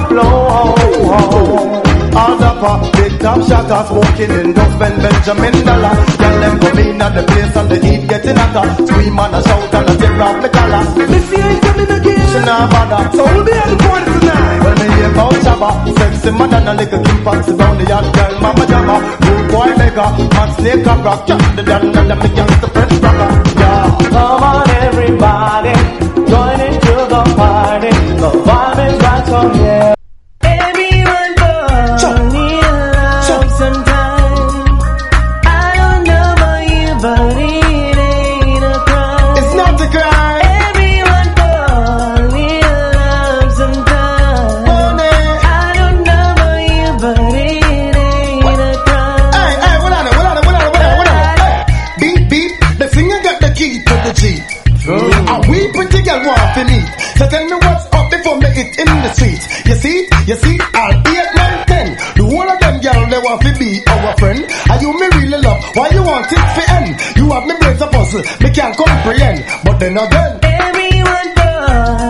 flow. All the big top shotter smoking in Dustman Benjamin Dollar. Tell them come in at the place and the heat getting hotter. Scream and a shout and a tear off me collar. Missy ain't coming again. She nah bother. So we'll be at the party tonight. When me hear about Shabba, sexy man and a little Kim Foxy down the yard girl Mama Jabba. Rude boy mega, hot snake a rock. Chop the dan and me gangsta French rocker. Yeah. Come on everybody, join into the party. The vibe is right on here. Everyone born need love sometime. I don't know about you, but it ain't a crime. It's not a crime. Everyone born need love sometime. Money. I don't know about you, but it ain't a crime. Hey, what on it? Beep, beep, the finger got the key to the Jeep. And we pretty girl want for me. So tell me what's up before me it in the streets. You see, all 8, 9, 10. The whole of them girl they want to be our friend. And you me really love, why you want it to end? You have me brains a puzzle, me can't comprehend. But then again, Everyone born